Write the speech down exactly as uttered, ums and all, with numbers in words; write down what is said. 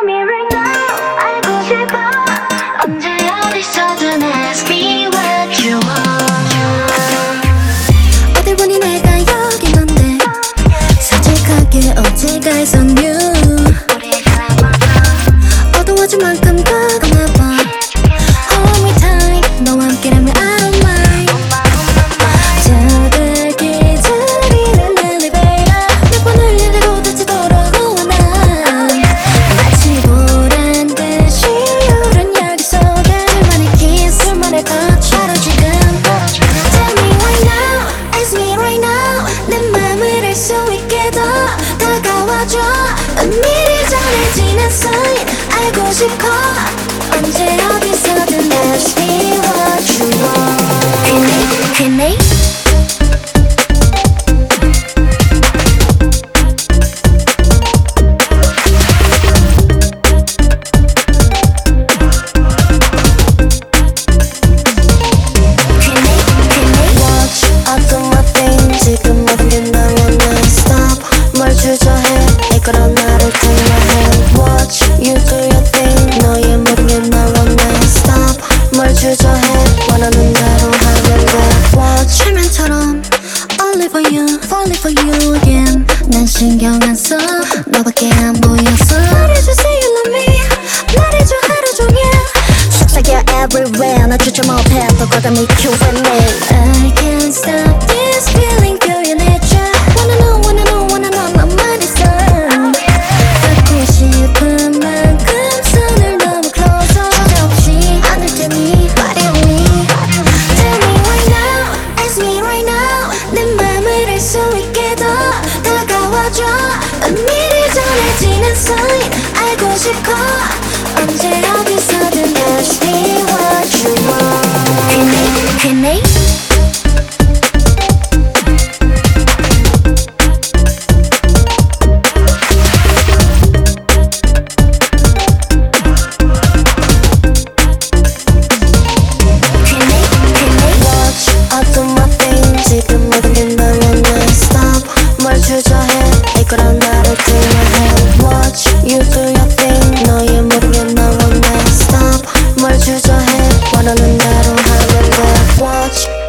me right now. 알고 싶어. 언제 어디서든 ask me what you want. 어딜 보니 내가 여기 넌데 솔직하게 어디가에선 you 어두워진 만큼 다가와봐. Hold me tight. 너와 함께라면 I don't mind. 자들 기다리는 엘리베이터 몇 번을 내리고 다시 돌아오고 난 마치 보란 듯이 흐른 열기 속에 둘만의 kiss 둘만의 touch 바로 지금 Tell me right now, ask me right now. 내 맘을 알 수 있게 더 다가와줘. 은밀히 전해지는 sign 알고 싶어. 언제 어디서든 ask me what you want. 괜히 괜히 Watch, I do my thing. 지금 모든 게 날 원해. Stop, 뭘 주저해. 이끌어 나를 take my hand. Watch, you do your thing. 너의 모든 게 날 원해. Stop, 뭘 주저해. 원하는 대로 하면 돼. Watch, 철면처럼 Only for you, falling for you again. 난 신경 안 써. 너밖에 안 보여서 말해줘 say you love me. 말해줘 하루 종일. 속삭여 everywhere. 나 주저 못해. 또 거담이 Q and me. I can't stop this feeling 표현해줘. Wanna know, wanna know, wanna know 너만 있어. 갖고 싶은 만큼 손을 너무 close. 주저없이 않을 테니 말해 me. Tell me right now, ask me right now. 내 맘을 알 수 있게 더 다가와줘. 은밀히 전해지는 sign 알고 싶어. 언제 어디서든 ask me what you want. 괜히 괜히 Watch, I do my thing. 지금 모든 게 날 원해. Stop, 뭘 주저해. 이끌어 나를 take my hand. Watch, you do your thing. 너의 모든 게 날 원해. Stop, 뭘 주저해. 원하는 대로 하면 돼. Watch